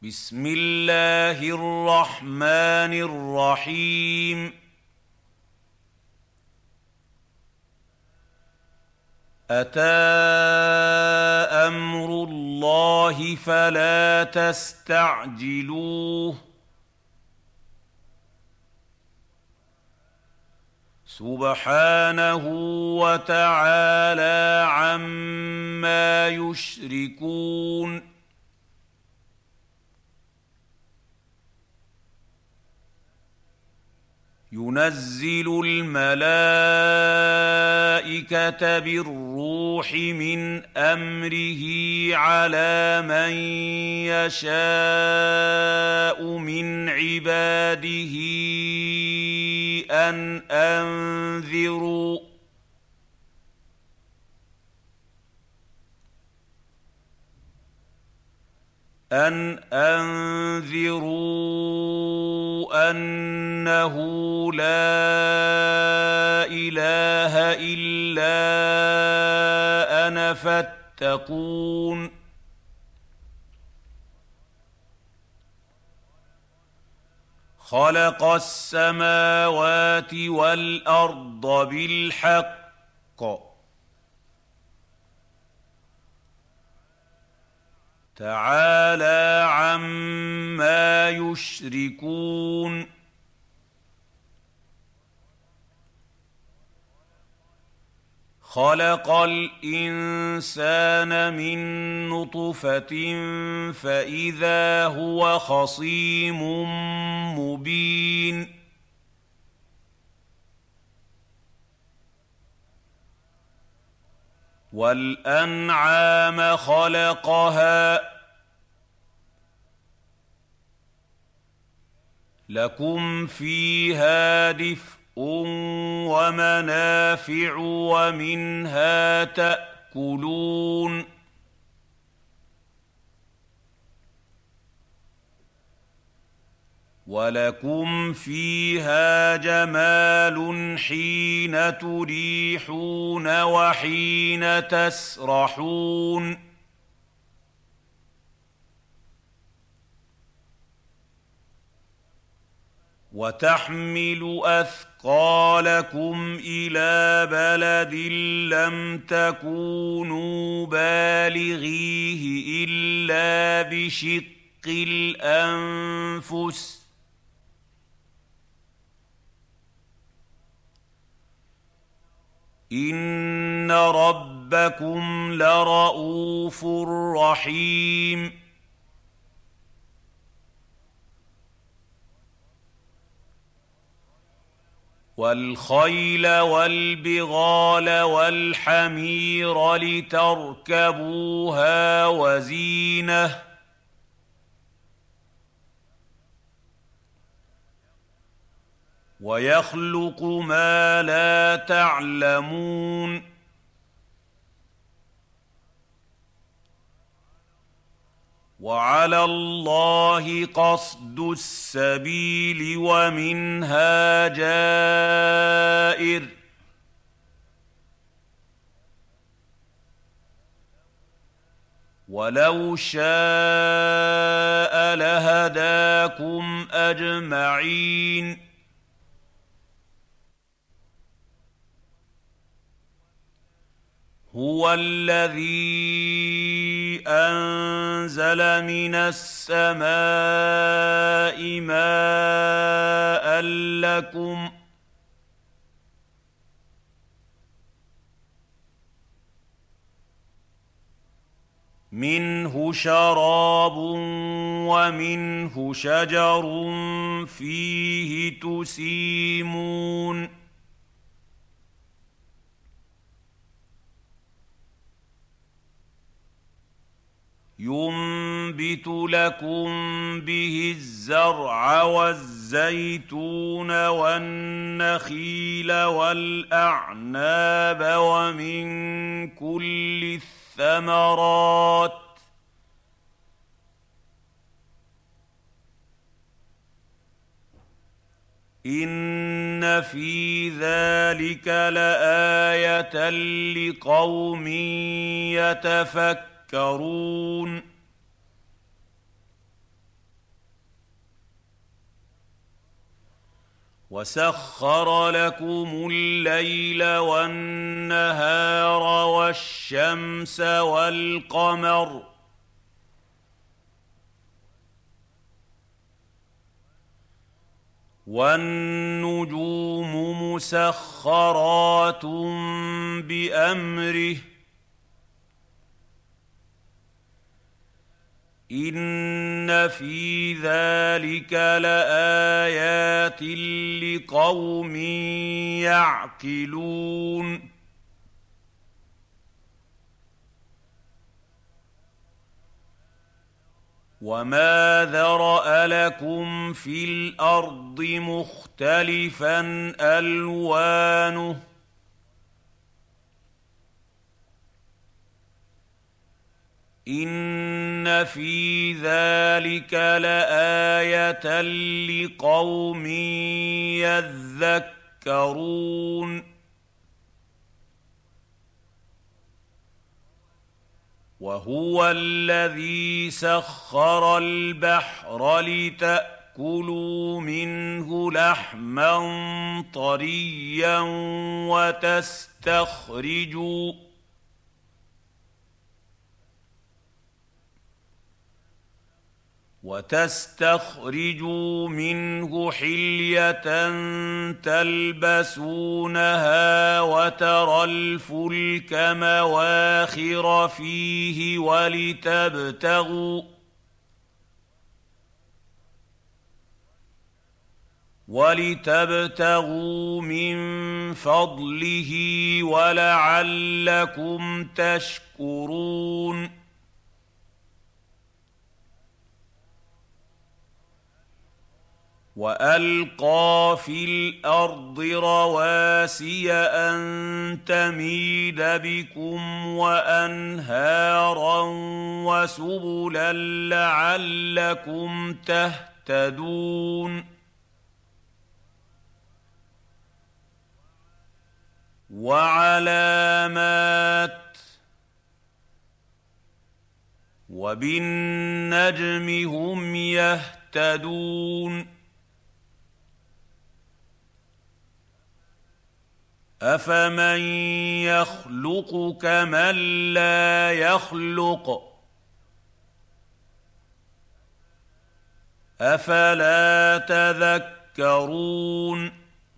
بسم الله الرحمن الرحيم. أتى أمر الله فلا تستعجلوه سبحانه وتعالى عما يشركون. ينزل الملائكة بالروح من أمره على من يشاء من عباده أن أنذروا أنه لا إله إلا أنا فاتقون. خلق السماوات والأرض بالحق تعالى عما يشركون. خلق الإنسان من نطفة فإذا هو خصيم مبين. والأنعام خلقها لكم فيها دفء ومنافع ومنها تأكلون. ولكم فيها جمال حين تريحون وحين تسرحون. وتحمل أثقالكم إلى بلد لم تكونوا بالغيه إلا بشق الأنفس إن ربكم لرءوف رحيم. والخيل والبغال والحمير لتركبوها وزينة ويخلق ما لا تعلمون. وعلى الله قصد السبيل ومنها جائر. ولو شاء لهداكم أجمعين. هو الذي أنزل من السماء ماء لكم منه شراب ومنه شجر فيه تسيمون. ينبت لكم به الزرع والزيتون والنخيل والأعناب ومن كل الثمرات إن في ذلك لآية لقوم يتفكرون. وسخر لكم الليل والنهار والشمس والقمر والنجوم مسخرات بأمره إن في ذلك لآيات لقوم يعقلون وما ذرأ لكم في الأرض مختلفا ألوانه إن في ذلك لآية لقوم يذكرون وهو الذي سخر البحر لتأكلوا منه لحما طريا وتستخرجوا منه حلية تلبسونها وترى الفلك مواخر فيه ولتبتغوا من فضله ولعلكم تشكرون وألقى في الأرض رواسي أن تميد بكم وأنهارا وسبلا لعلكم تهتدون وعلامات وبالنجم هم يهتدون أفمن يخلق كمن لا يخلق أفلا تذكرون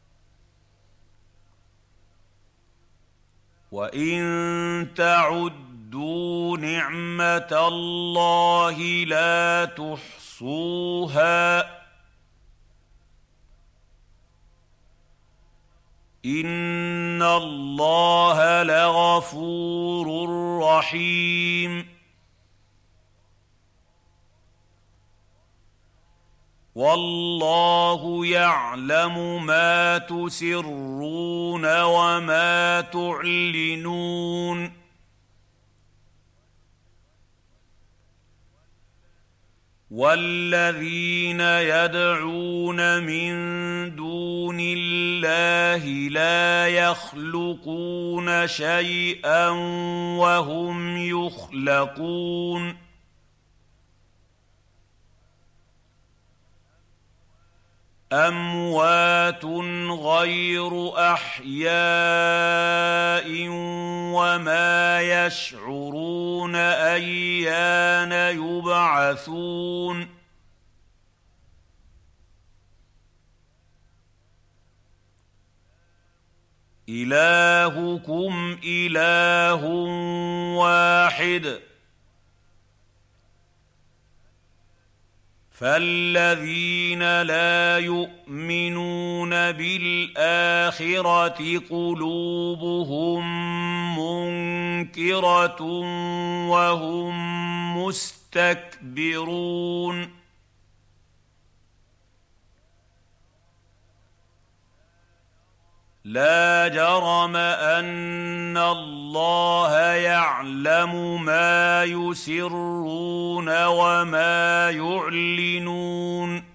وإن تعدوا نعمة الله لا تحصوها إن الله لغفور رحيم والله يعلم ما تسرون وما تعلنون والذين يدعون من دون الله لا يخلقون شيئا وهم يخلقون أموات غير أحياء وما يشعرون أيان يبعثون إلهكم إله واحد فالذين لا يؤمنون بالآخرة قلوبهم منكرة وهم مستكبرون لا جرم أن الله يعلم ما يسرون وما يعلنون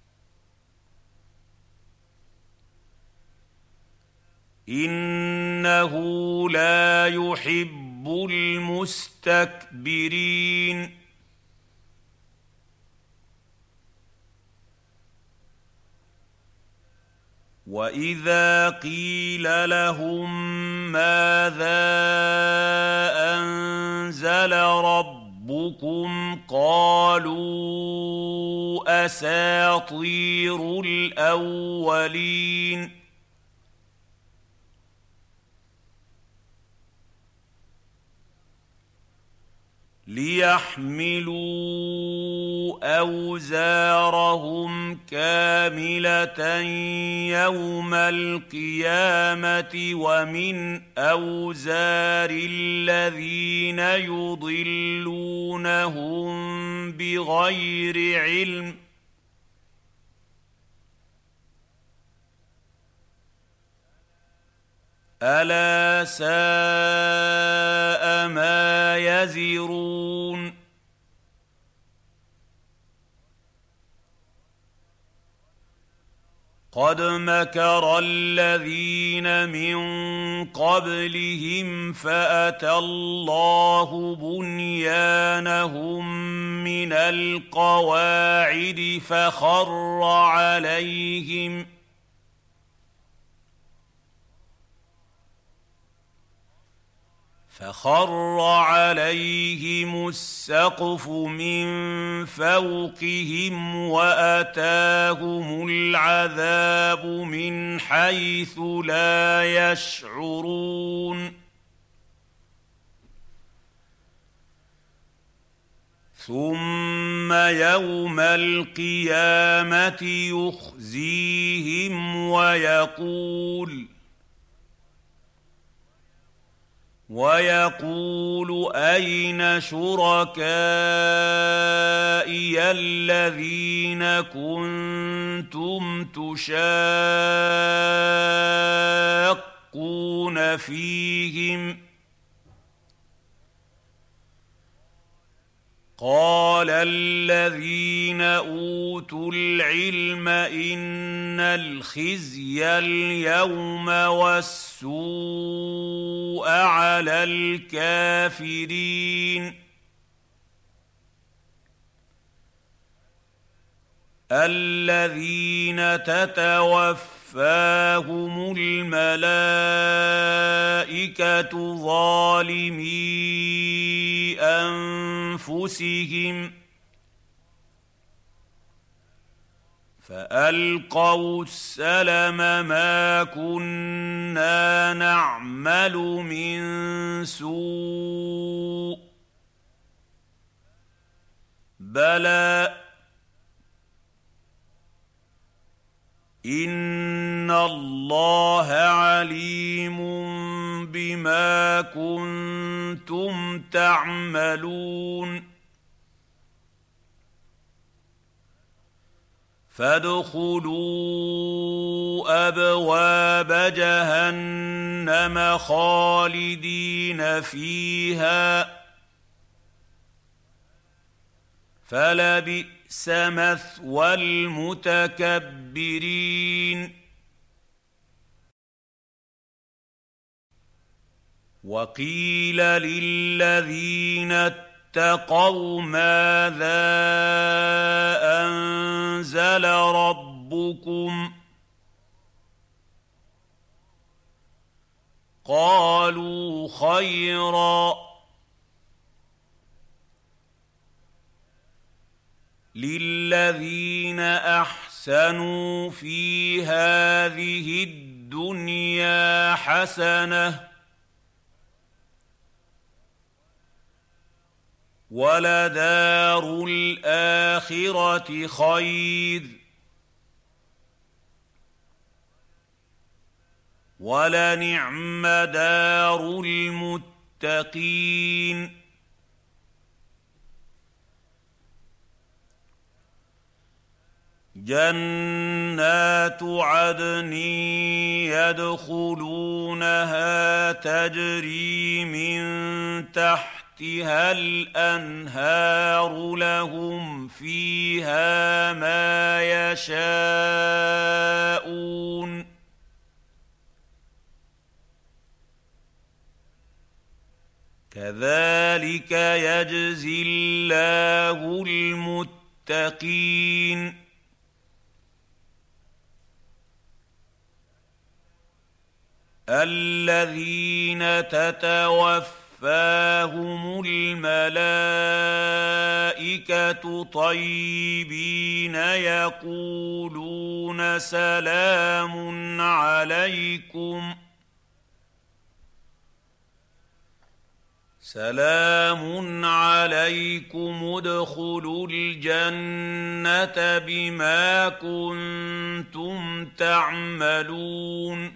إنه لا يحب المستكبرين وَإِذَا قِيلَ لَهُم مَّاذَا أَنزَلَ رَبُّكُمْ قَالُوا أَسَاطِيرُ الْأَوَّلِينَ لِيَحْمِلُوا أَوْزَارَهُمْ كَامِلَةً يَوْمَ الْقِيَامَةِ وَمِنْ أَوْزَارِ الَّذِينَ يُضِلُّونَهُم بِغَيْرِ عِلْمٍ ۗ أَلَا سَاءَ مَا يَزِرُونَ قَدْ مَكَرَ الَّذِينَ مِن قَبْلِهِمْ فَأَتَى اللَّهُ بُنْيَانَهُم مِّنَ الْقَوَاعِدِ فَخَرَّ عَلَيْهِمُ السَّقْفُ مِن فَوْقِهِمْ وَأَتَاهُمُ الْعَذَابُ مِنْ حَيْثُ لَا يَشْعُرُونَ ثُمَّ يَوْمَ الْقِيَامَةِ يُخْزِيهِمْ وَيَقُولُ أَيْنَ شُرَكَائِيَ الَّذِينَ كُنتُمْ تُشَاقُّونَ فِيهِمْ ۚ قَالَ الَّذِينَ أُوتُوا الْعِلْمَ إِنَّ الْخِزْيَ الْيَوْمَ وَالسُّوءَ عَلَى الْكَافِرِينَ الَّذِينَ تَتَوَفَّاهُمُ الْمَلَائِكَةُ ظَالِمِي أَنفُسِهِمْ فَأَلْقَوْا السَّلَمَ مَا كُنَّا نَعْمَلُ مِن سُوءٍ بَلَىٰ إِنَّ اللَّهَ عَلِيمٌ بِمَا كُنتُمْ تَعْمَلُونَ فَادْخُلُوا أَبْوَابَ جَهَنَّمَ خَالِدِينَ فِيهَا ۖ فَلَبِئْسَ مَثْوَى الْمُتَكَبِّرِينَ وَقِيلَ لِلَّذِينَ اتَّقَوْا مَاذَا أَنزَلَ رَبُّكُمْ قَالُوا خَيْرًا ۗ لِلَّذِينَ أَحْسَنُوا فِي هَٰذِهِ الدُّنْيَا حَسَنَةٌ ۚ وَلَدَارُ الْآخِرَةِ خَيْرٌ ۚ وَلَنِعْمَ دَارُ الْمُتَّقِينَ جَنَّاتُ عَدْنٍ يَدْخُلُونَهَا تَجْرِي مِن تَحْتِهَا الْأَنْهَارُ لَهُمْ فِيهَا مَا يَشَاءُونَ ۚ كَذَٰلِكَ يَجْزِي اللَّهُ الْمُتَّقِينَ الذين تتوفاهم الملائكة طيبين يقولون سلام عليكم ادخلوا الجنة بما كنتم تعملون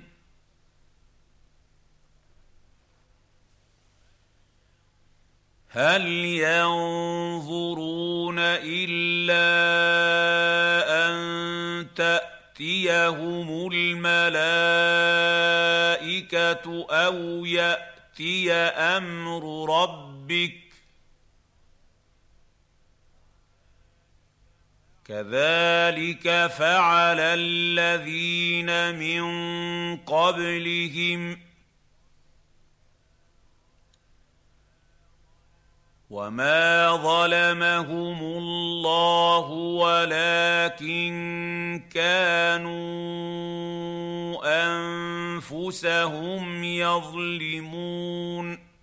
هل ينظرون إلا أن تأتيهم الملائكة أو يأتي أمر ربك كذلك فعل الذين من قبلهم وما ظلمهم الله ولكن كانوا أنفسهم يظلمون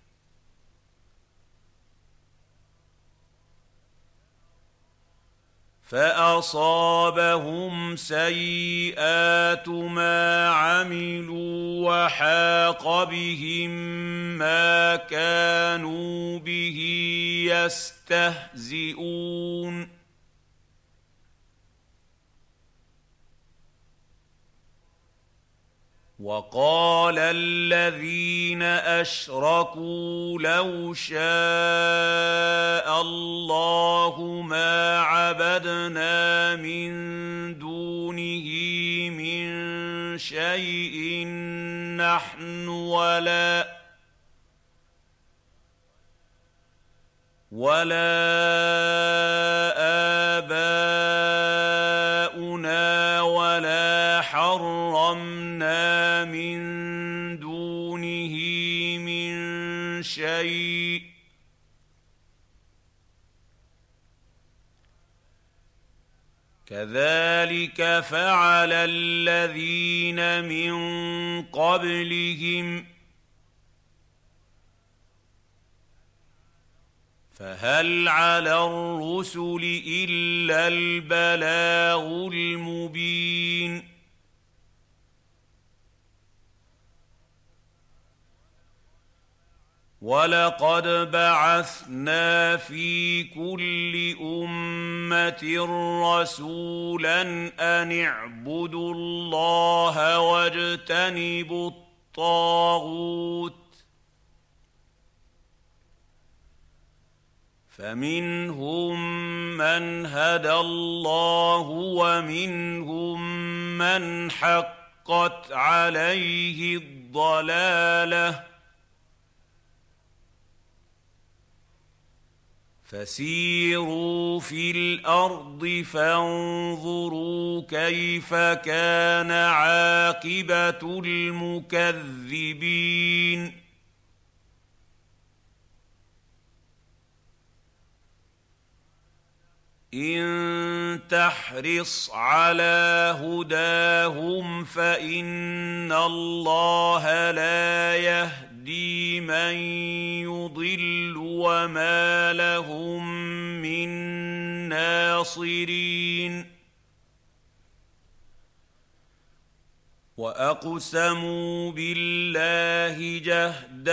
فأصابهم سيئات ما عملوا وحاق بهم ما كانوا به يستهزئون وقال الذين أشركوا لو شاء الله ما عبدنا من دونه من شيء نحن ولا آباؤنا ولا حرمنا من دونه من شيء كذلك فعل الذين من قبلهم فهل على الرسل إلا البلاغ المبين ولقد بعثنا في كل أمة رسولا أن اعبدوا الله واجتنبوا الطاغوت فمنهم من هدى الله ومنهم من حقت عليه الضلالة فسيروا في الأرض فانظروا كيف كان عاقبة المكذبين إن تحرص على هداهم فإن الله لا يهدي من يضل وما لهم من ناصرين وأقسموا بالله جهد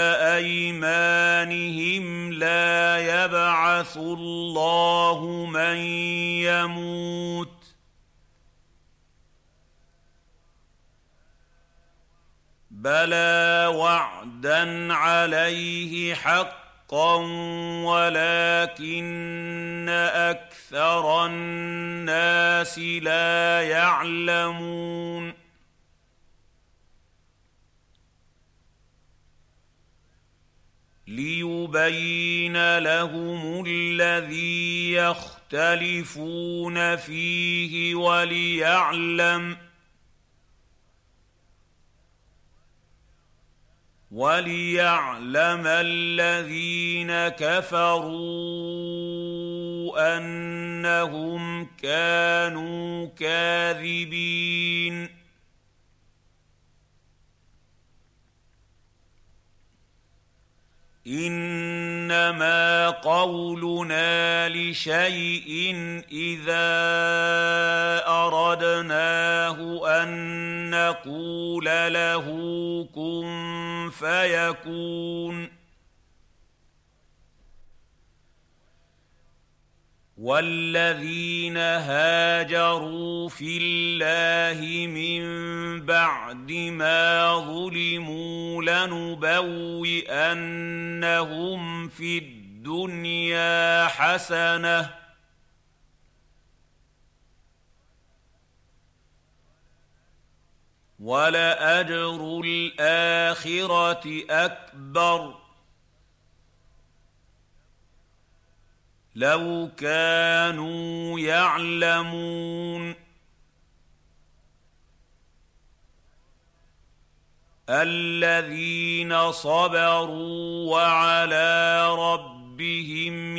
أيمانهم لا يبعث الله من يموت بلى وعدا عليه حقا ولكن أكثر الناس لا يعلمون ليبين لهم الذي يختلفون فيه وليعلم الذين كفروا أنهم كانوا كاذبين إنما قولنا لشيء إذا أردناه أن نقول له كن فيكون والذين هاجروا في الله من بعد ما ظلموا لنبوئنهم في الدنيا حسنة ولأجر الآخرة أكبر لو كانوا يعلمون الذين صبروا وعلى ربهم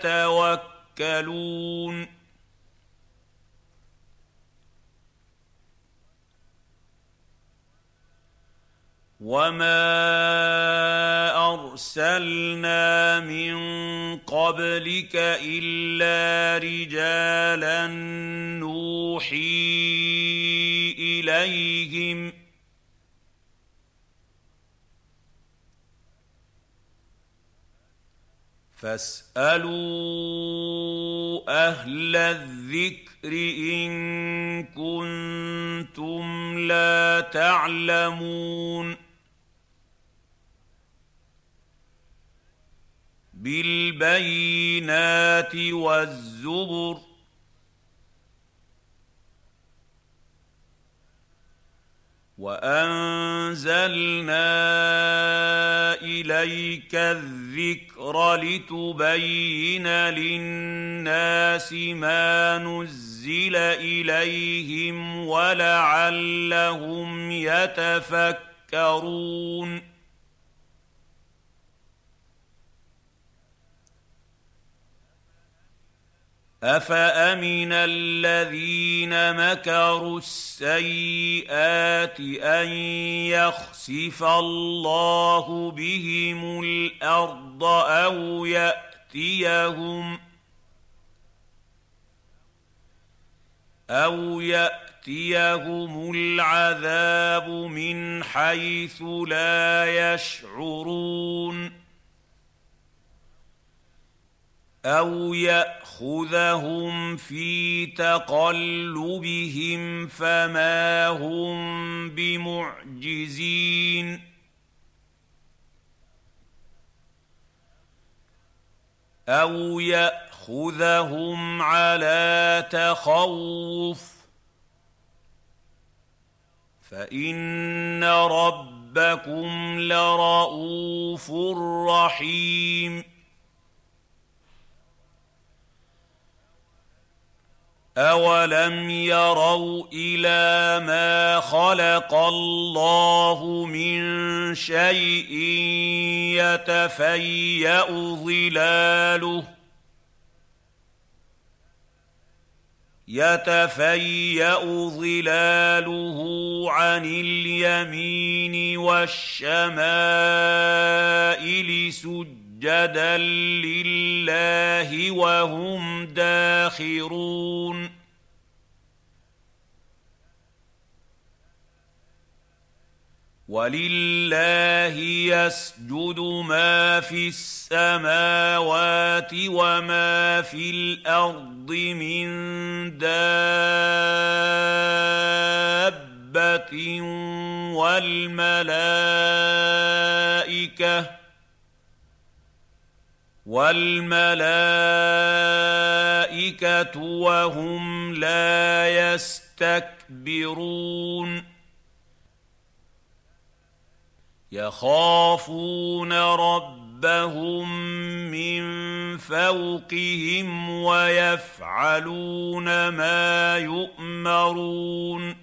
يتوكلون وما أرسلنا من قبلك إلا رجالا نوحي إليهم فاسألوا أهل الذكر إن كنتم لا تعلمون بالبينات والزبر وأنزلنا إليك الذكر لتبين للناس ما نزل إليهم ولعلهم يتفكرون أفأمن الذين مكروا السيئات أن يخسف الله بهم الأرض أو يأتيهم العذاب من حيث لا يشعرون أو يأخذهم في تقلبهم فما هم بمعجزين أو يأخذهم على تخوف فإن ربكم لرءوف رحيم أولم يروا إلى ما خلق الله من شيء يتفيأ ظلاله عن اليمين والشمائل سجدا لله وهم داخرون ولله يسجد ما في السماوات وما في الأرض من دابة والملائكة وهم لا يستكبرون يخافون ربهم من فوقهم ويفعلون ما يؤمرون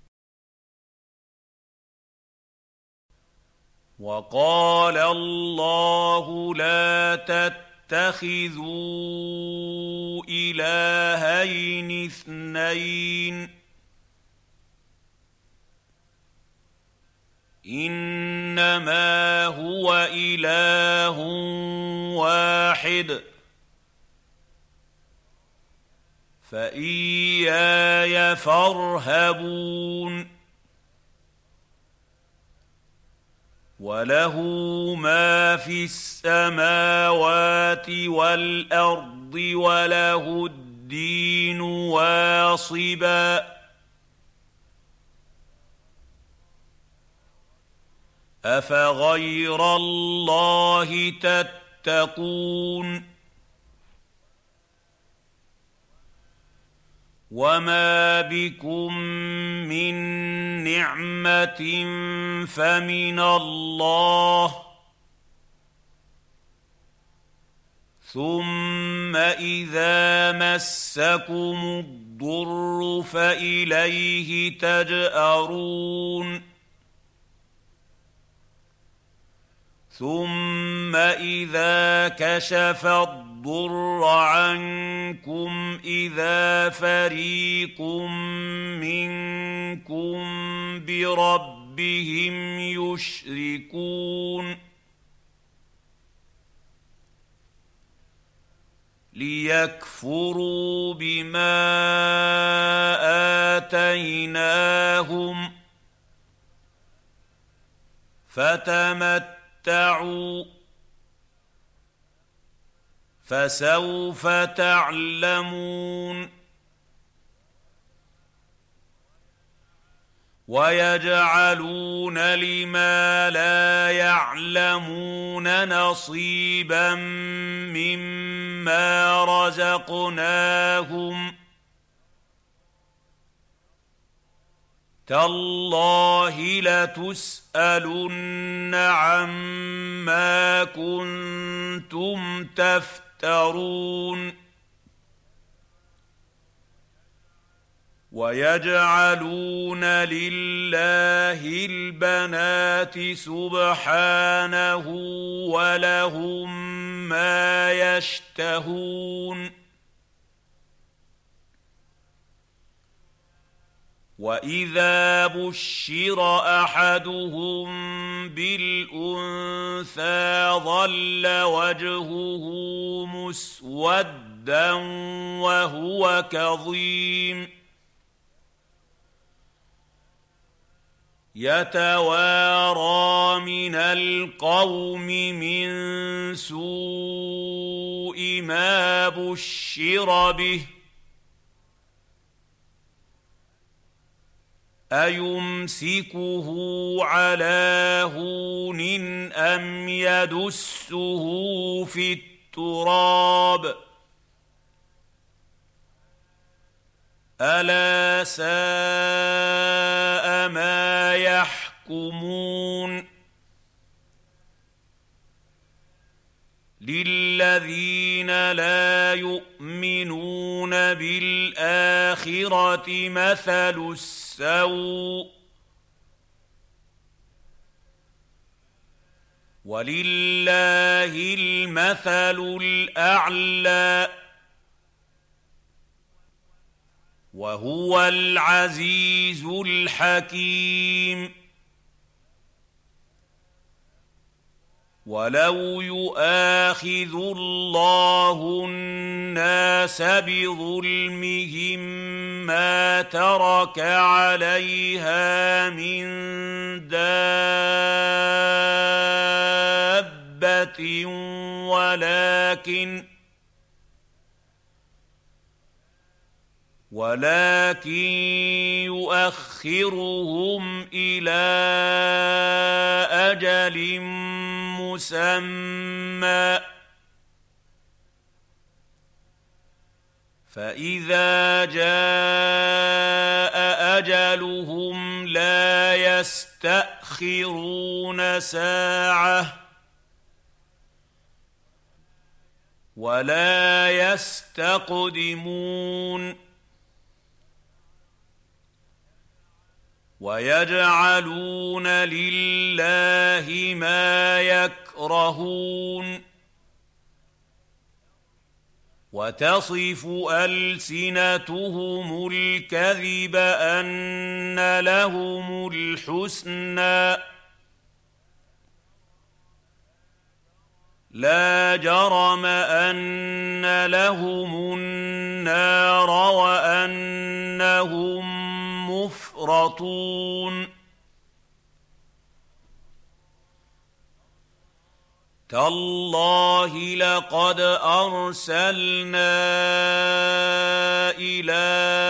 وقال الله لا تتخذوا إلهين اثنين إنما هو إله واحد فإياي فارهبون وله ما في السماوات والأرض وله الدين واصبا أفغير الله تتقون وما بكم من نعمة فمن الله ثم إذا مسكم الضر فإليه تجأرون ثم إذا كشف الضر عنكم إذا فريق منكم بربهم يشركون ليكفروا بما آتيناهم فتمتعوا فسوف تعلمون ويجعلون لما لا يعلمون نصيبا مما رزقناهم تالله لتسألن عما كنتم تفترون ويجعلون لله البنات سبحانه ولهم ما يشتهون وإذا بشر أحدهم بالأنثى ظل وجهه مسودا وهو كظيم يتوارى من القوم من سوء ما بشر به أيمسكه على هون أم يدسه في التراب ألا ساء ما يحكمون للذين لا يؤمنون بالآخرة مثل السوء ولله المثل الأعلى وهو العزيز الحكيم ولو يؤاخذ الله الناس بظلمهم ما ترك عليها من دابة ولكن يؤخرهم إلى أجل مسمى فإذا جاء أجلهم لا يستأخرون ساعة ولا يستقدمون ويجعلون لله ما يكرهون وتصف ألسنتهم الكذب أن لهم الحسنى لا جرم أن لهم النار وأنهم مفرطون تالله لقد أرسلنا إلى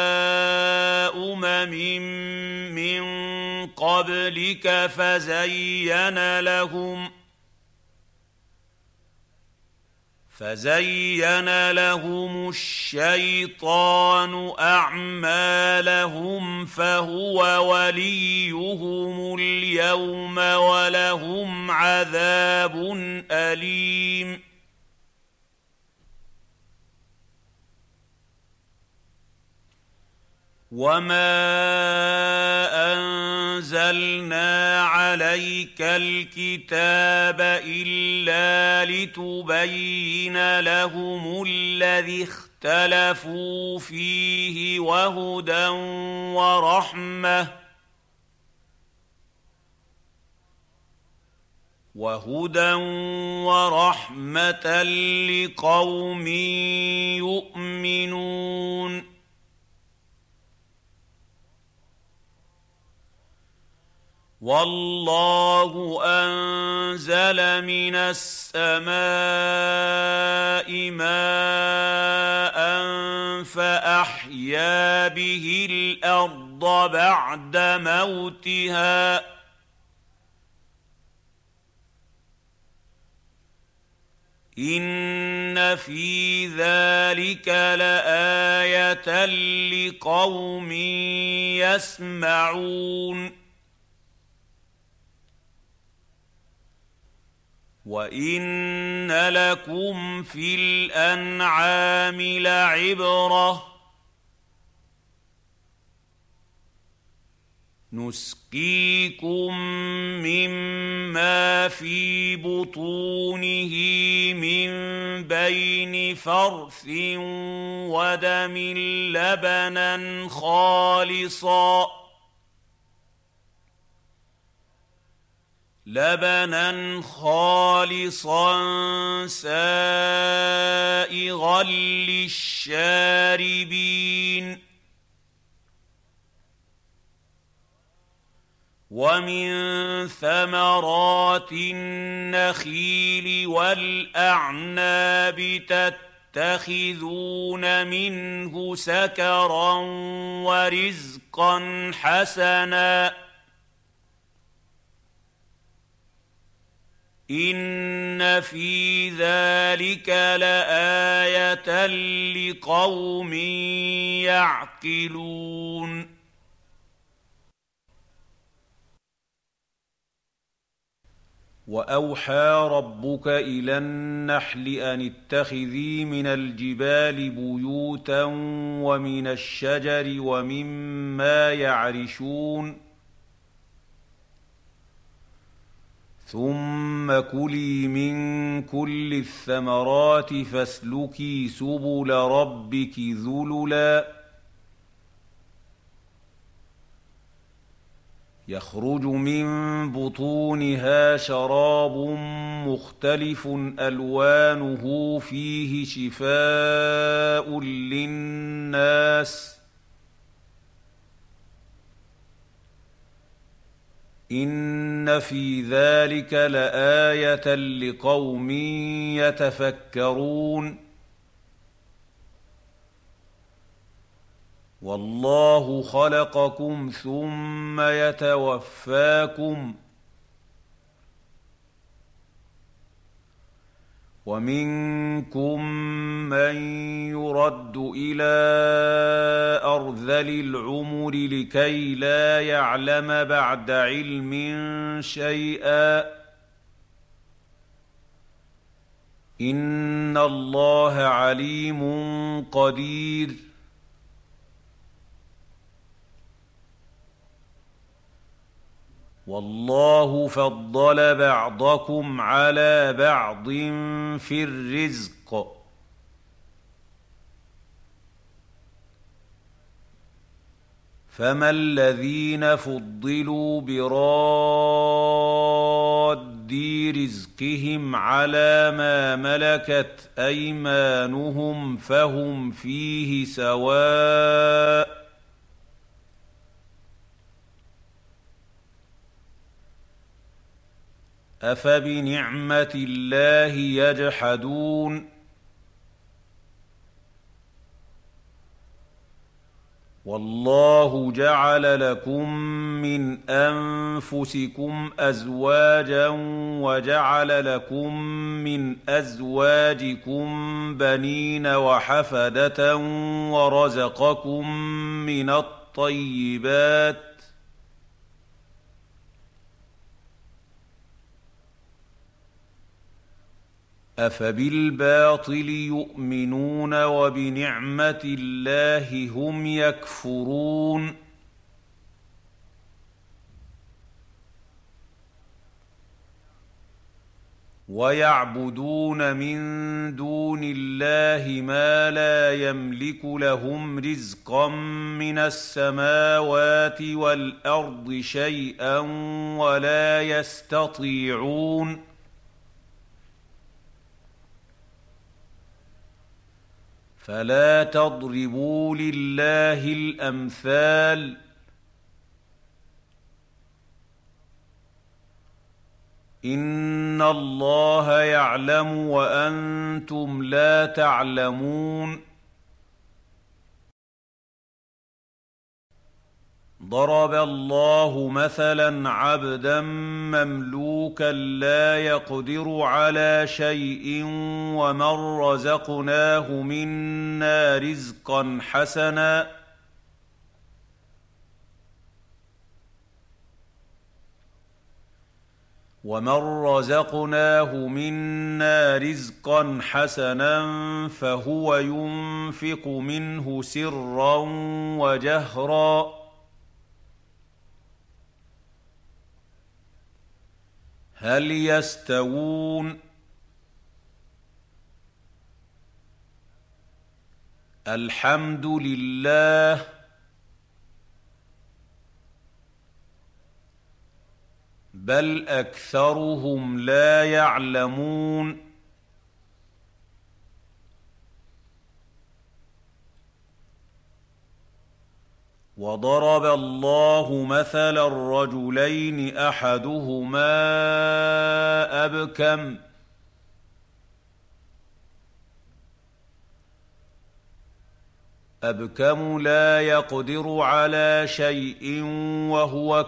أمم من قبلك فزين لهم الشيطان أعمالهم فهو وليهم اليوم ولهم عذاب أليم وما أنزلنا عليك الكتاب إلا لتبين لهم الذي اختلفوا فيه وهدى ورحمة لقوم يؤمنون والله أنزل من السماء ماء فأحيا به الأرض بعد موتها إن في ذلك لآية لقوم يسمعون وَإِنَّ لَكُمْ فِي الْأَنْعَامِ لَعِبْرَةً نُسْقِيكُم مِّمَّا فِي بُطُونِهِ مِن بَيْنِ فَرْثٍ وَدَمٍ لبنا خالصا سائغا للشاربين ومن ثمرات النخيل والأعناب تتخذون منه سكرا ورزقا حسنا إن في ذلك لآية لقوم يعقلون وأوحى ربك إلى النحل أن اتخذي من الجبال بيوتا ومن الشجر ومما يعرشون ثم كلي من كل الثمرات فاسلكي سبل ربك ذللا يخرج من بطونها شراب مختلف ألوانه فيه شفاء للناس إن في ذلك لآية لقوم يتفكرون والله خلقكم ثم يتوفاكم ومنكم من يرد إلى أرذل العمر لكي لا يعلم بعد علم شيئا إن الله عليم قدير والله فضل بعضكم على بعض في الرزق فما الذين فضلوا براد بمقدي رزقهم على ما ملكت ايمانهم فهم فيه سواء افبنعمه الله يجحدون والله جعل لكم من انفسكم ازواجا وجعل لكم من ازواجكم بنين وحفده ورزقكم من الطيبات افبالباطل يؤمنون وبنعمه الله هم يكفرون ويعبدون من دون الله ما لا يملك لهم رزقا من السماوات والارض شيئا ولا يستطيعون فلا تضربوا لله الامثال ان الله يعلم وانتم لا تعلمون ضرب الله مثلا عبدا مملوكا لا يقدر على شيء ومن رزقناه منا رزقا حسنا فهو ينفق منه سرا وجهرا هل يستوون الحمد لله بل اكثرهم لا يعلمون وضرب الله مثلا الرجلين احدهما أبكم لا يقدر على شيء وهو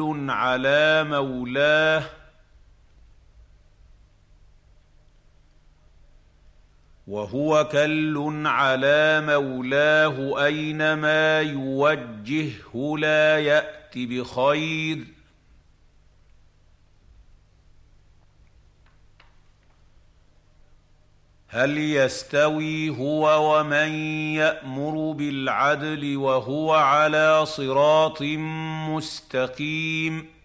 كل على مولاه أينما يوجهه لا يأت بخير هل يستوي هو ومن يأمر بالعدل وهو على صراط مستقيم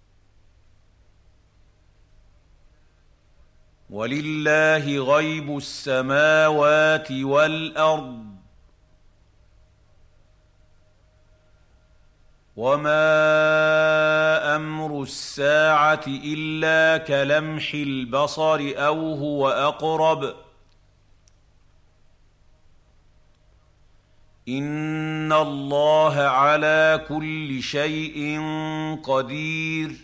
ولله غيب السماوات والأرض وما أمر الساعة إلا كلمح البصر أو هو أقرب إن الله على كل شيء قدير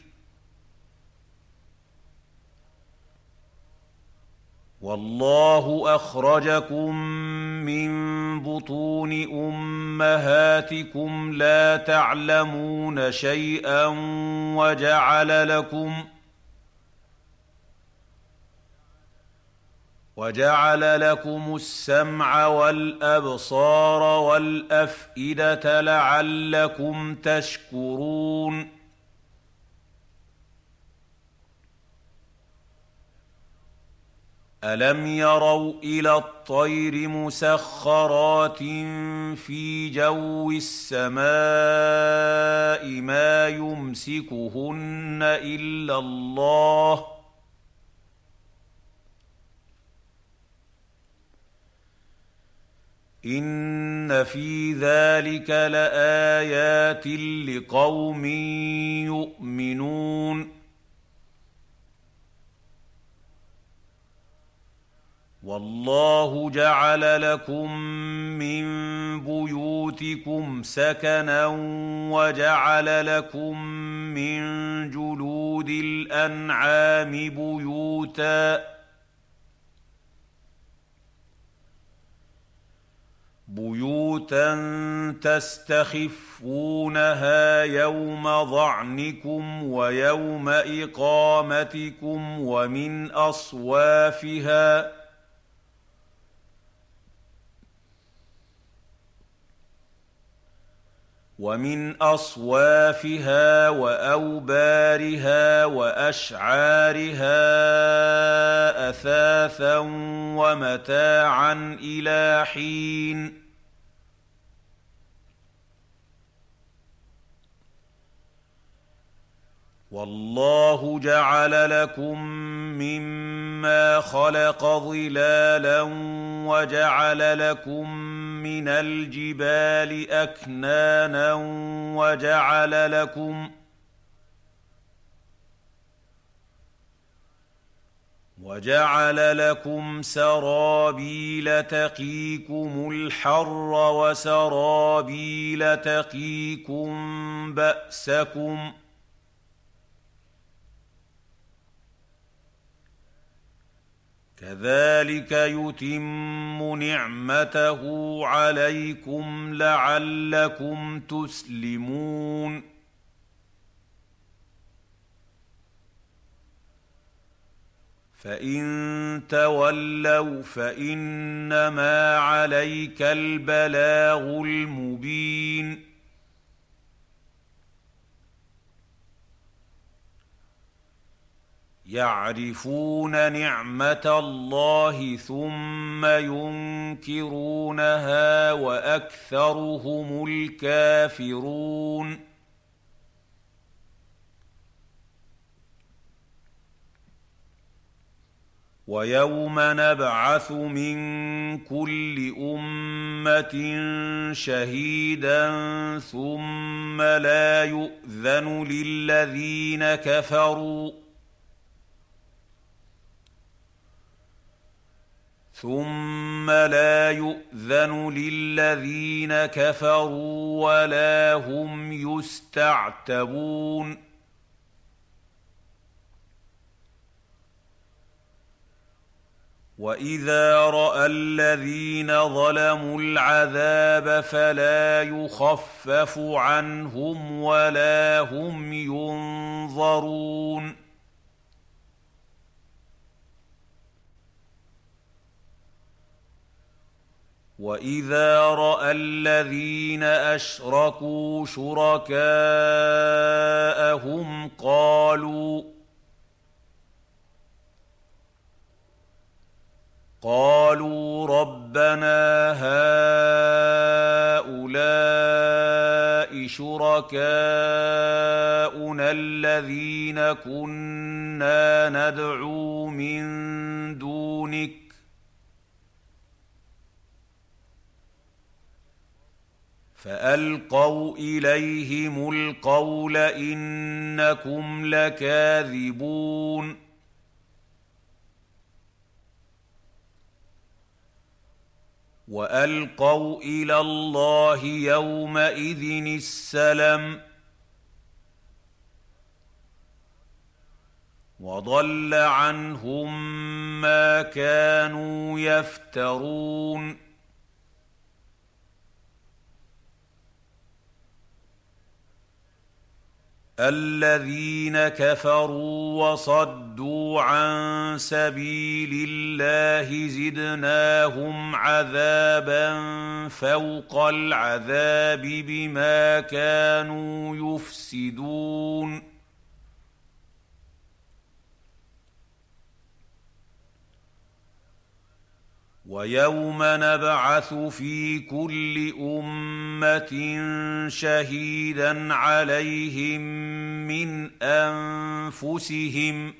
والله أخرجكم من بطون أمهاتكم لا تعلمون شيئا وجعل لكم السمع والأبصار والأفئدة لعلكم تشكرون ألم يروا إلى الطير مسخرات في جو السماء ما يمسكهن إلا الله إن في ذلك لآيات لقوم يؤمنون والله جعل لكم من بيوتكم سكنا وجعل لكم من جلود الأنعام بيوتا تستخفونها يوم ظعنكم ويوم إقامتكم ومن أصوافها وأوبارها وأشعارها أثاثا ومتاعا إلى حين والله جعل لكم مما خلق ظلالا وجعل لكم من الجبال أكنانا وجعل لكم سرابيل تقيكم الحر وسرابيل تقيكم بأسكم كذلك يتم نعمته عليكم لعلكم تسلمون فإن تولوا فإنما عليك البلاغ المبين يعرفون نعمة الله ثم ينكرونها وأكثرهم الكافرون ويوم نبعث من كل أمة شهيدا ثم لا يؤذن للذين كفروا ولا هم يستعتبون وإذا رأى الذين ظلموا العذاب فلا يخفف عنهم ولا هم ينظرون وإذا رأى الذين أشركوا شركاءهم قالوا ربنا هؤلاء شركاؤنا الذين كنا ندعو من دونك فألقوا إليهم القول إنكم لكاذبون وألقوا إلى الله يومئذ السلم وضل عنهم ما كانوا يفترون الذين كفروا وصدوا عن سبيل الله زدناهم عذابا فوق العذاب بما كانوا يفسدون ويوم نبعث في كل أمة شهيدا عليهم من أنفسهم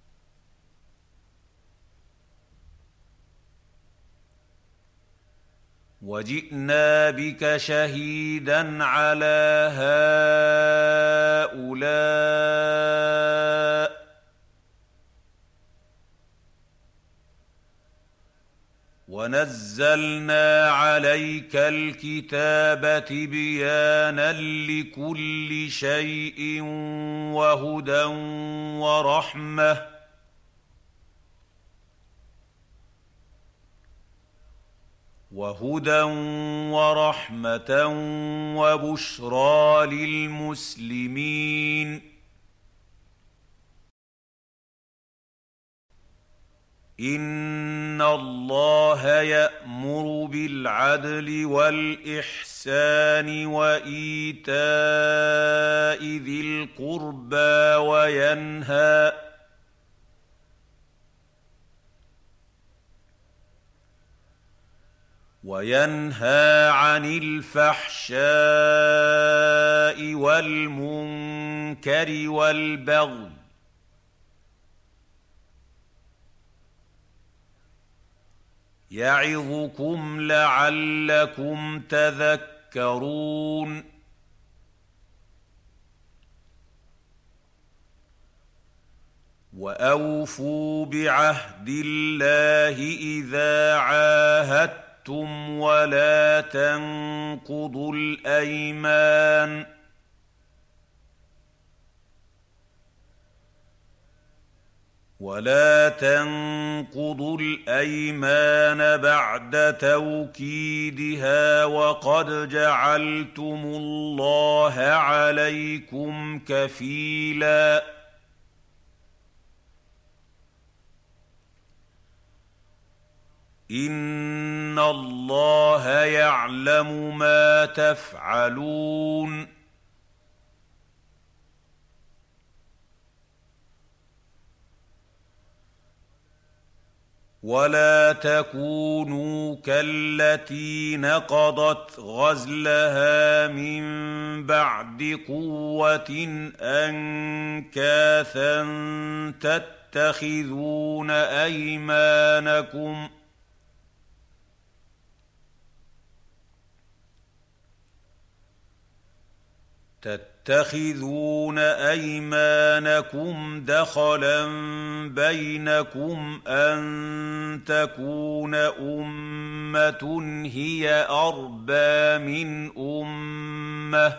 وجئنا بك شهيدا على هؤلاء ونزلنا عليك الكتاب تبيانا لكل شيء وهدى ورحمة وبشرى للمسلمين. إن الله يأمر بالعدل والإحسان وإيتاء ذي القربى وينهى عن الفحشاء والمنكر والبغي يعظكم لعلكم تذكرون. وأوفوا بعهد الله إذا عاهدتم ولا تنقضوا الأيمان بعد توكيدها وقد جعلتم الله عليكم كفيلا. إن الله يعلم ما تفعلون. ولا تكونوا كالتي نقضت غزلها من بعد قوة أنكاثا تتخذون أيمانكم دخلا بينكم أن تكون أمة هي أربى من أمة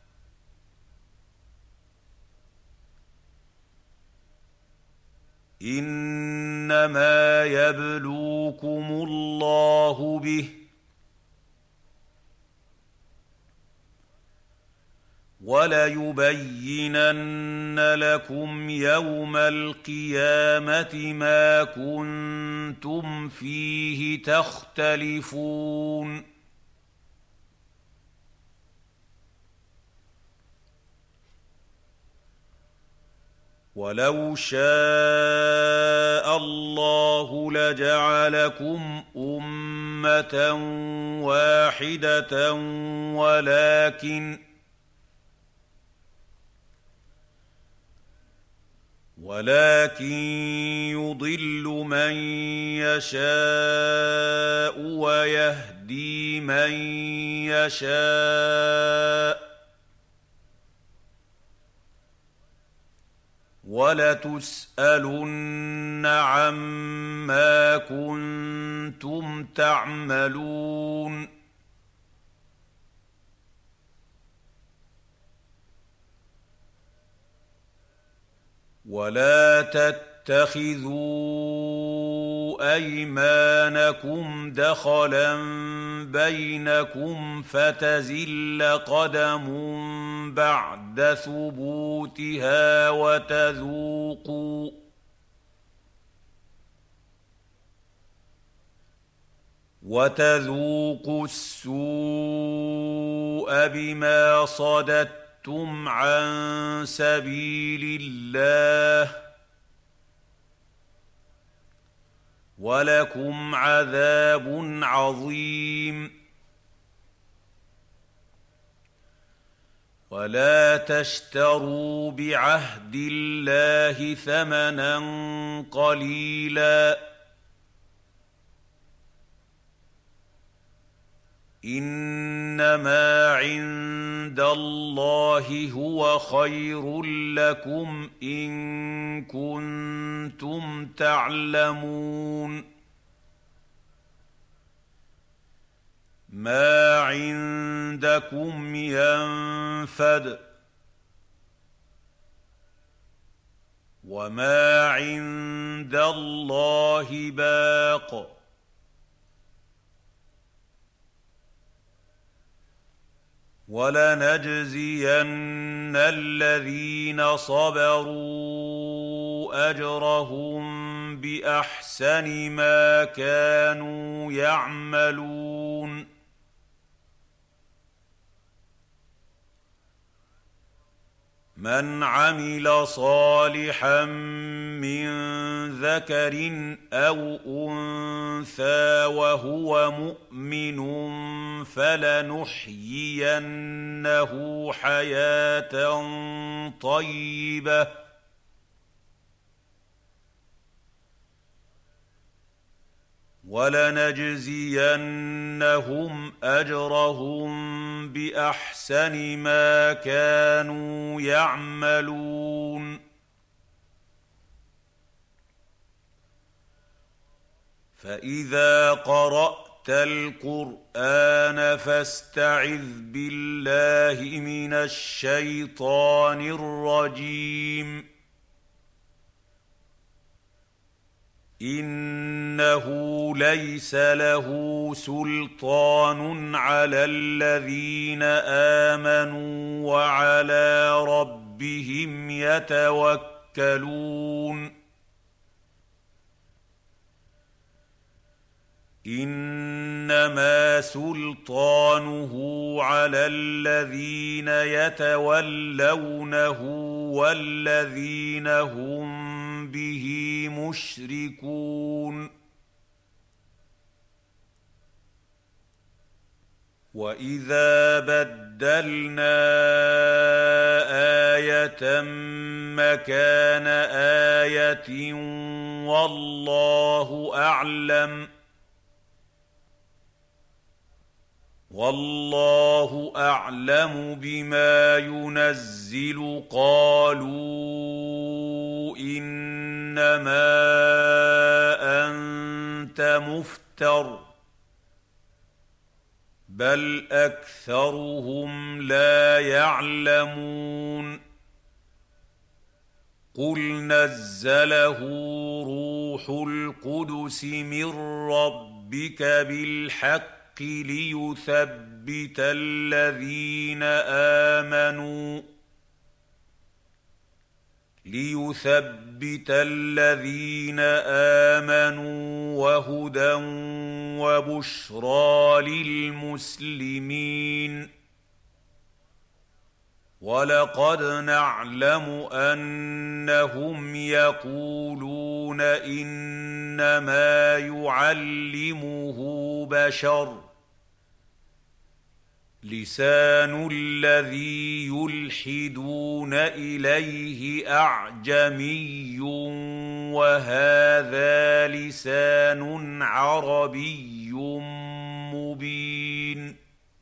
إنما يبلوكم الله به وليبينن لكم يوم القيامة ما كنتم فيه تختلفون. ولو شاء الله لجعلكم أمة واحدة ولكن يضل من يشاء ويهدي من يشاء ولتسألن عما كنتم تعملون. ولا تتخذوا أيمانكم دخلا بينكم فتزل قدم بعد ثبوتها وتذوقوا السوء بما صددتم عن سبيل الله ولكم عذاب عظيم. ولا تشتروا بعهد الله ثمنا قليلا إنما عند الله هو خير لكم إن كنتم تعلمون. مَا عِندَكُمْ يَنفَدُ وَمَا عِندَ اللَّهِ بَاقٍ وَلَنَجْزِيَنَّ الَّذِينَ صَبَرُوا أَجْرَهُم بِأَحْسَنِ مَا كَانُوا يَعْمَلُونَ مَنْ عَمِلَ صَالِحًا مِّن ذَكَرٍ أَوْ أُنثَىٰ وَهُوَ مُؤْمِنٌ فَلَنُحْيِيَنَّهُ حَيَاةً طَيِّبَةً وَلَنَجْزِيَنَّهُمْ أَجْرَهُم بِأَحْسَنِ مَا كَانُوا يَعْمَلُونَ فَإِذَا قَرَأْتَ الْقُرْآنَ فَاسْتَعِذْ بِاللَّهِ مِنَ الشَّيْطَانِ الرَّجِيمِ إِنَّهُ لَيْسَ لَهُ سُلْطَانٌ عَلَى الَّذِينَ آمَنُوا وَعَلَىٰ رَبِّهِمْ يَتَوَكَّلُونَ إِنَّمَا سُلْطَانُهُ عَلَى الَّذِينَ يَتَوَلَّوْنَهُ وَالَّذِينَ هُم بِهِ مُشْرِكُونَ وَإِذَا بَدَّلْنَا آيَةً مَّكَانَ آيَةٍ وَاللَّهُ أَعْلَمُ بِمَا يُنَزِّلُ قَالُوا إِنَّمَا أَنتَ مُفْتَرٍ بَلْ أَكْثَرُهُمْ لَا يَعْلَمُونَ قُلْ نَزَّلَهُ رُوحُ الْقُدُسِ مِن رَّبِّكَ بِالْحَقِّ لِيُثَبِّتَ الَّذِينَ آمَنُوا وَهُدًى وَبُشْرَىٰ لِلْمُسْلِمِينَ وَلَقَدْ نَعْلَمُ أَنَّهُمْ يَقُولُونَ إِنَّمَا يُعَلِّمُهُ بَشَرٌ لِّسَانُ الَّذِي يُلْحِدُونَ إِلَيْهِ أَعْجَمِيٌّ وَهَٰذَا لِسَانٌ عَرَبِيٌّ مُّبِينٌ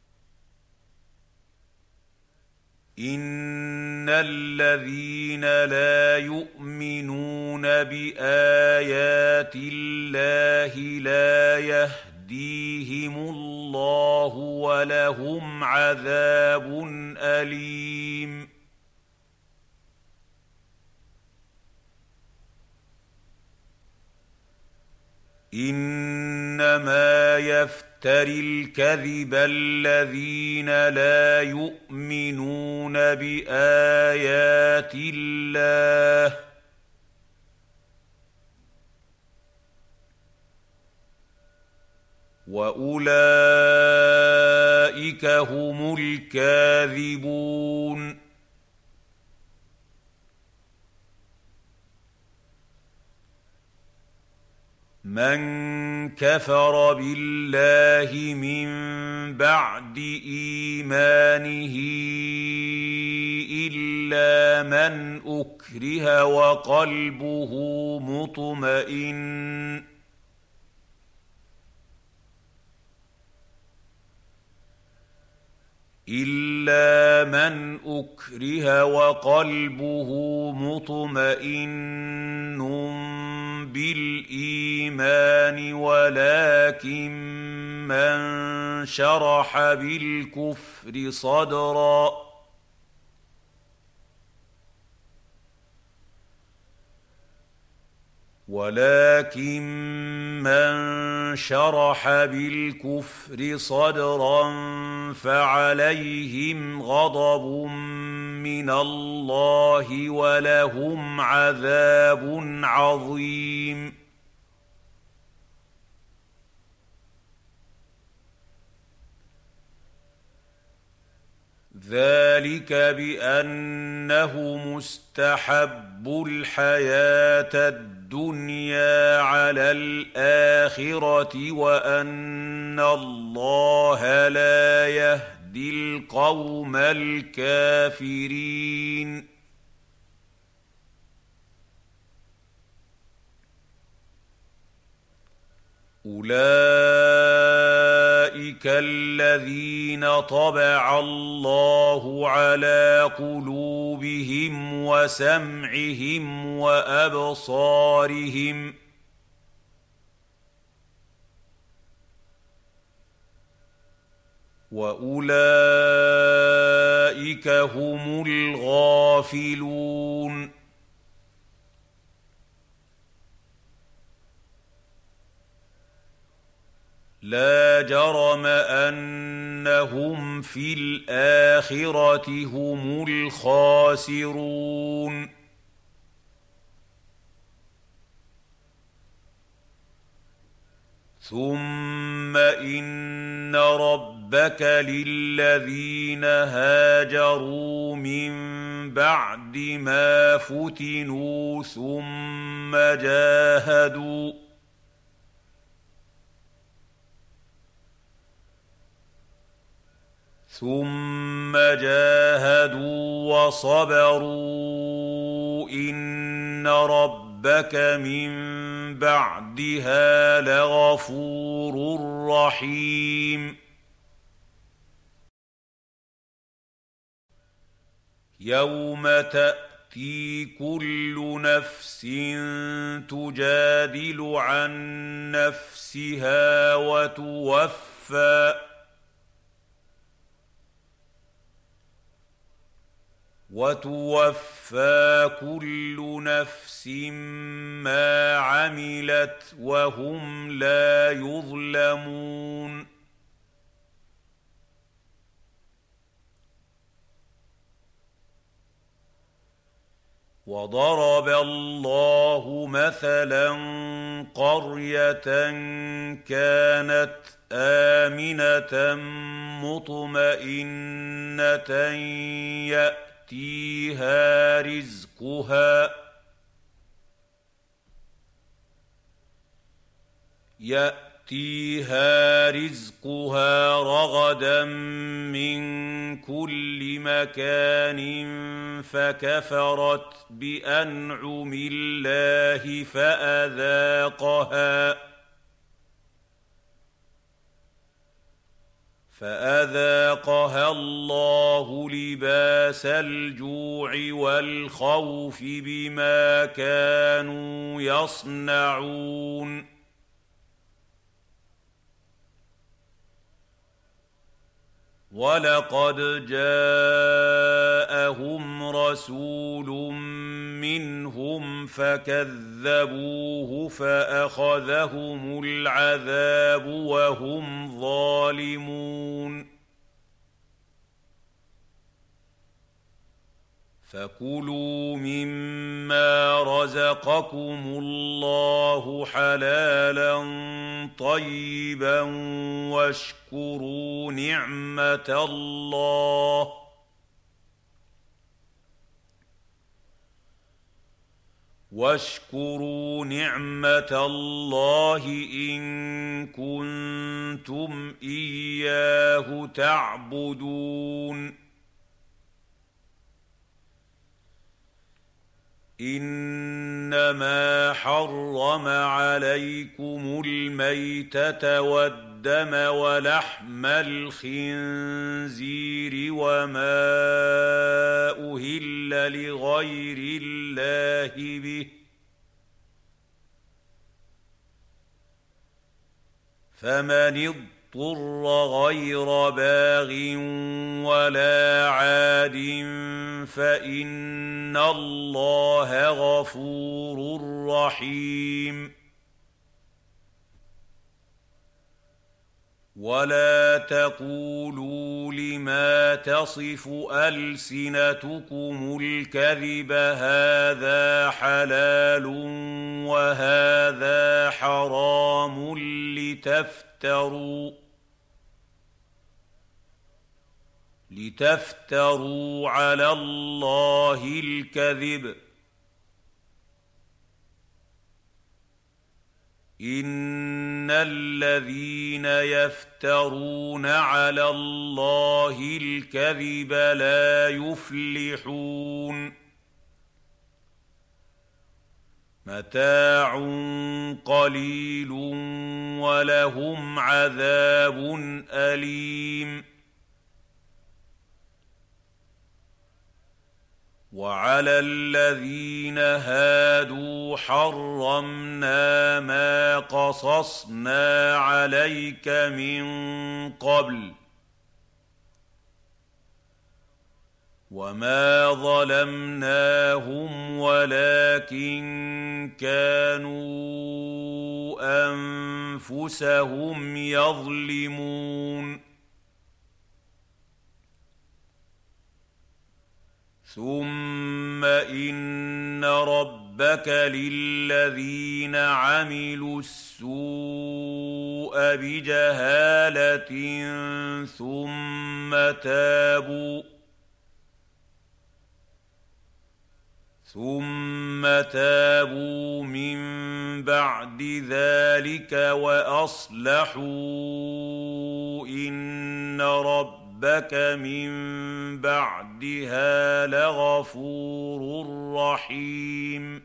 إِنَّ الَّذِينَ لَا يُؤْمِنُونَ بِآيَاتِ اللَّهِ لَا يَهْدِيهِمُ اللَّهُ وَلَهُمْ عَذَابٌ أَلِيمٌ إِنَّمَا يَفْتَرِي الْكَذِبَ الَّذِينَ لَا يُؤْمِنُونَ بِآيَاتِ اللَّهِ وَأُولَٰئِكَ هُمُ الْكَاذِبُونَ مَن كَفَرَ بِاللَّهِ مِن بَعْدِ إِيمَانِهِ إِلَّا مَنْ أُكْرِهَ وَقَلْبُهُ مُطْمَئِنٌّ بالإيمان ولكن من شرح بالكفر صدرا فعليهم غضب من الله ولهم عذاب عظيم ذلك بأنه مستحب الحياة الدنيا على الآخرة وأن الله لا يهدي القوم الكافرين أولئك الذين طبع الله على قلوبهم وسمعهم وأبصارهم وأولئك هم الغافلون لا جرم أنهم في الآخرة هم الخاسرون ثم إن ربك للذين هاجروا من بعد ما فتنوا ثم جاهدوا وصبروا إن ربك من بعدها لغفور رحيم يوم تأتي كل نفس تجادل عن نفسها وتوفى كل نفس ما عملت وهم لا يظلمون وضرب الله مثلا قرية كانت آمنة مطمئنة يأتيها رزقها رغدا من كل مكان فكفرت بأنعم الله فأذاقها الله لباس الجوع والخوف بما كانوا يصنعون ولقد جاءهم رسول منهم فكذبوه فأخذهم العذاب وهم ظالمون فكلوا مما رزقكم الله حلالا طيبا واشكروا نعمة الله إن كنتم إياه تعبدون إنما حرم عليكم الميتة والدم ولحم الخنزير وما أهل لغير الله به فمن اضطر غير باغ ولا عاد فإن الله غفور رحيم ولا تقولوا لما تصف ألسنتكم الكذب هذا حلال وهذا حرام لتفتروا على الله الكذب إن الذين يفترون على الله الكذب لا يفلحون متاع قليل ولهم عذاب أليم وعلى الذين هادوا حرمنا ما قصصنا عليك من قبل وما ظلمناهم ولكن كانوا أنفسهم يظلمون ثم إن ربك للذين عملوا السوء بجهالة ثم تابوا من بعد ذلك وأصلحوا إن ربك من بعدها لغفور رحيم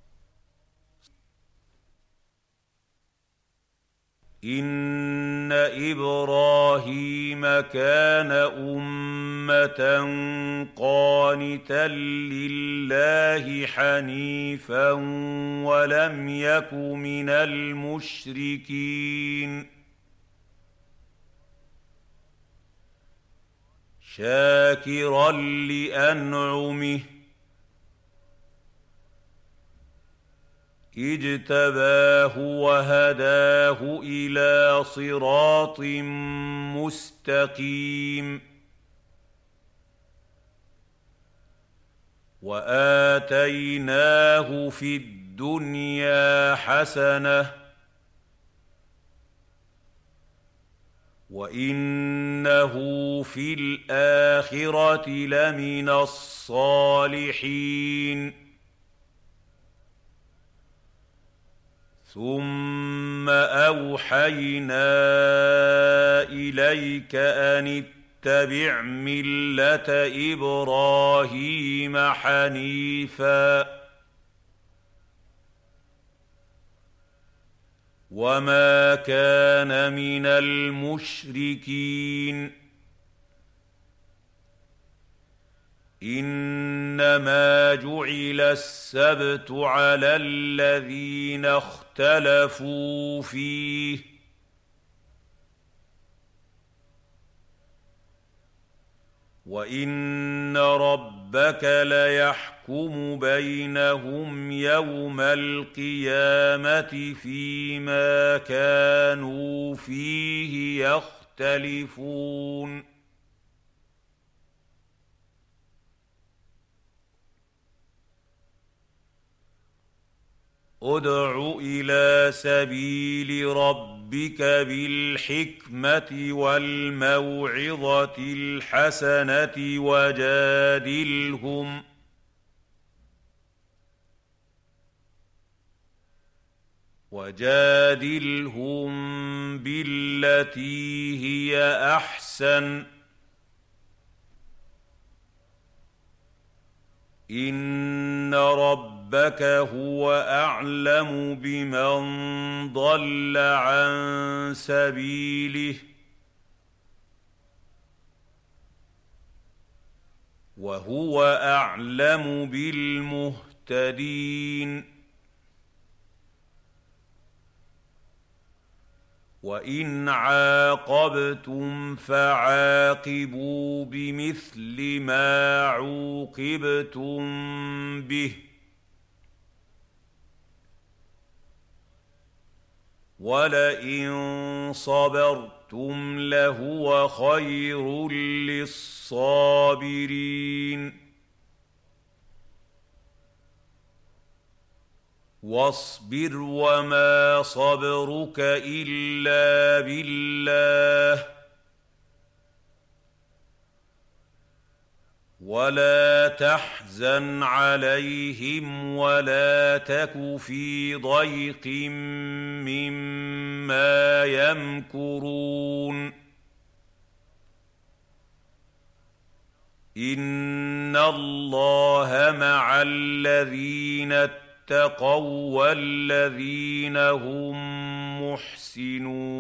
إن إبراهيم كان أمة قانتا لله حنيفا ولم يك من المشركين شاكرا لأنعمه اجتباه وهداه إلى صراط مستقيم وآتيناه في الدنيا حسنة وإنه في الآخرة لمن الصالحين ثم أوحينا إليك أن اتبع ملة إبراهيم حنيفا وما كان من المشركين إنما جعل السبت على الذين اختلفوا فيه وإن ربك ليحكم بينهم يوم القيامة فيما كانوا فيه يختلفون ادع إلى سبيل ربك بالحكمة والموعظة الحسنة وجادلهم بالتي هي أحسن إن ربك هو أعلم بمن ضل عن سبيله وهو أعلم بالمهتدين وان عاقبتم فعاقبوا بمثل ما عوقبتم به ولئن صبرتم لهو خير للصابرين واصبر وما صبرك الا بالله ولا تحزن عليهم ولا تك في ضيق مما يمكرون ان الله مع الذين اتقوا والذين هم محسنون